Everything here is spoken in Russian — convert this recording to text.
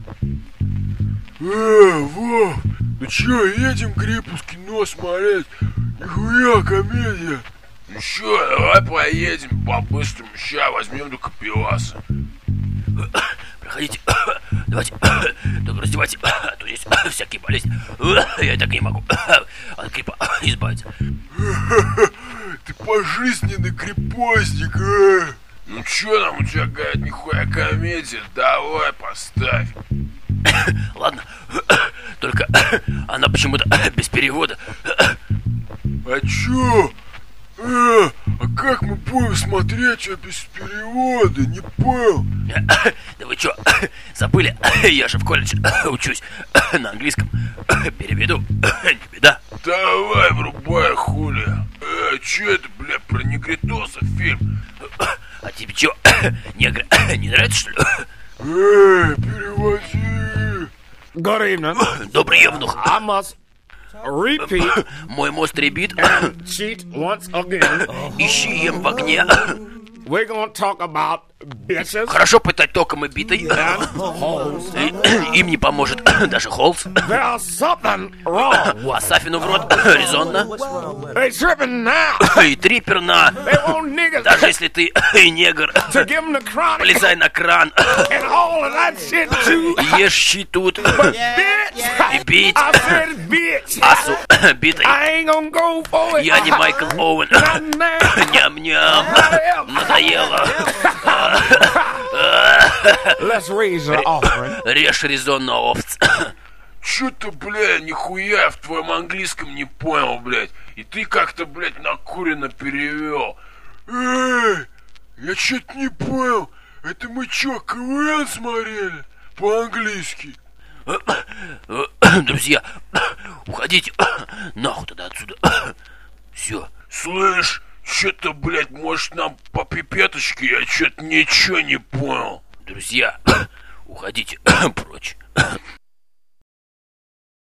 Вов, ну чё, едем к Рипу в кино смотреть? Нихуя комедия. Ну чё, давай поедем по-быстрому, ща возьмем только пиваса. Проходите, давайте, только раздевайте, а то здесь всякие болезни. Я и так не могу от гриппа избавиться. Ты пожизненный крепостник, а? Ну чё там у тебя какая-то нихуя комедия? Давай поставь. Ладно, только она почему-то без перевода. А чё? А как мы будем смотреть, а без перевода? Не понял. Да вы чё, забыли? Я же в колледже учусь на английском. Переведу, не беда. Давай, врубай, хули. Чё это, бля, про негритоса фильм? А тебе чё, негры не нравится, что ли? Переводи. Good evening. Добрый евнух. I must repeat Мой мост ребит. cheat once again. Ищи ем в огне. We're gonna talk about bitches Хорошо пытать током и битой. and hoes. Им не поможет даже Холмс. There's something wrong. А Сафину в рот резонно. They tripping now. И трипер на. They want niggas Даже если ты негр, to give them the chronic полезай на кран. and all of that shit too. Ешь щи тут. Bitch. И бить I said bitch. асу битой. I ain't gonna go for it. Я не Майкл Оуэн. Not now. Ням-ням. Надоело. Let's raise the offering. Режь резонно, овц. Чё-то, бля, нихуя в твоем английском не понял, блядь. И ты как-то, блядь, накуренно перевел. Я чё-то не понял. Это мы чё, КВН смотрели? По-английски. Друзья, уходите нахуй тогда отсюда. Все. Слышь, чё-то, блядь, может нам по пипеточке? Я чё-то ничего не понял. Друзья, уходите прочь.